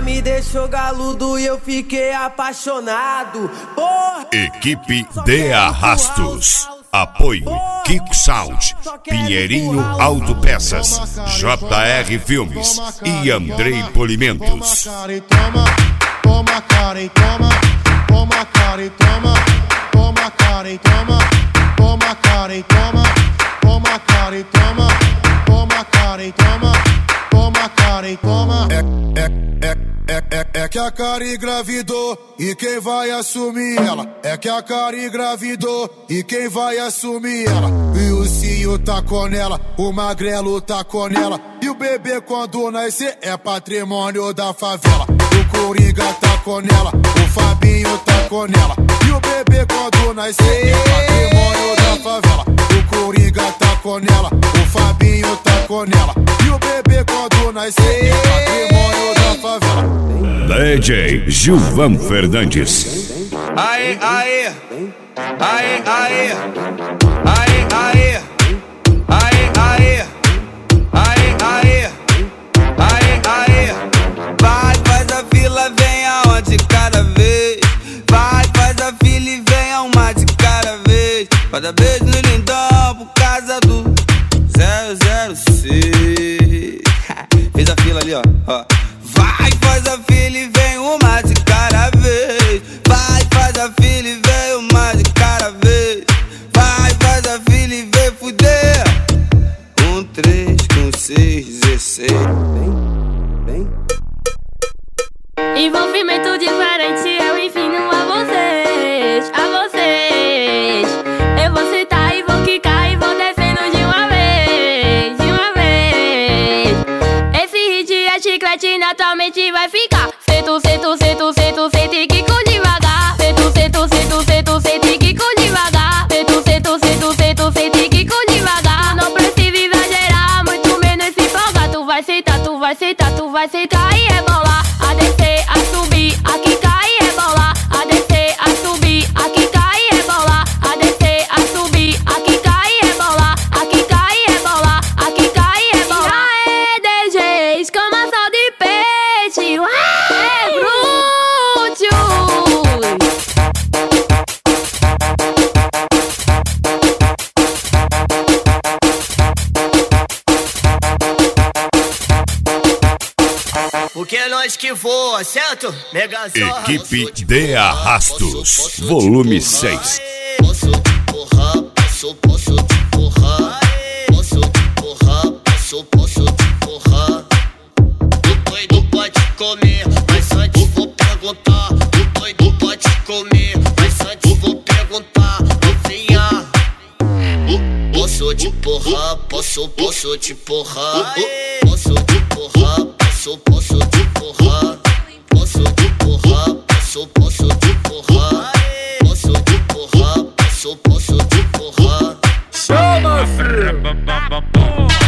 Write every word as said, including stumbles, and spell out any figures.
me deixou galudo e eu fiquei apaixonado. Porra. Equipe de Arrastos. Apoio Kiko Sound, Pinheirinho Autopeças, J R Filmes e Andrei Polimentos. Toma cara e toma, toma cara e toma, toma cara e toma, toma cara e toma, toma cara e toma, toma cara e toma, toma cara e toma. É, é, é, é, é, é que a cara engravidou e quem vai assumir ela? É que a cara engravidou e quem vai assumir ela? E o Cio tá com ela, o Magrelo tá com ela, e o bebê quando nascer é patrimônio da favela. O Coringa tá com ela, o Fabinho tá com ela, e o bebê quando nascer é patrimônio da favela. O Coringa tá com ela, o Fabinho tá com ela, e o bebê quando nascer é patrimônio da favela. D J Gilvan Fernandes. Aê, aê, aê, aê, aê, aê, aê, aê, aê, aê, aê, aê. Vai, faz a fila, vem aonde cada vez. Vai, faz a fila e vem a uma de cada vez. Cada beijo no lindão por causa do zero zero seis. Fez a fila ali, ó, ó. Vai, faz a fila e vem uma de cada vez. Vai, faz a fila e vem uma de cada vez. Vai, faz a fila e vem fuder. Um, três, com seis, dezesseis. Vem, vem. Envolvimento diferente eu ensino a vocês, a vocês. Eu vou sentar e vou quicar e vou descendo de uma vez, de uma vez. Esse hit é chiclete, naturalmente vai ficar. Sento, sento, sento, sento, sento e quico devagar. Sento, sento, sento, sento, sento e quico devagar. Sento, sento, sento, sento, sento e quico devagar. Não precisa exagerar, muito menos se empolgar. Tu vai sentar, tu vai sentar, tu vai sentar e rebolar. A descer, a subir, a quicar e rebolar. A descer, a subir, a quicar e rebolar. A descer, a subir, a quicar e rebolar. A quicar e rebolar, a quicar e rebolar. Aê, D J, escamação de peixe. Ué, glúteos. Porque é nós que voa, certo? Megazord. Equipe de Arrastos, volume seis. Posso te empurrar, posso, posso te empurrar. Posso te empurrar, posso, posso te empurrar. O doido pode comer, mas antes vou perguntar. O doido pode comer, mas antes vou perguntar. Novinha, posso te empurrar, posso, posso te empurrar. Posso te empurrar, posso, posso te empurrar. Posso te empurrar, posso, posso te empurrar. Posso te empurrar, posso, posso te empurrar. Chama, filho!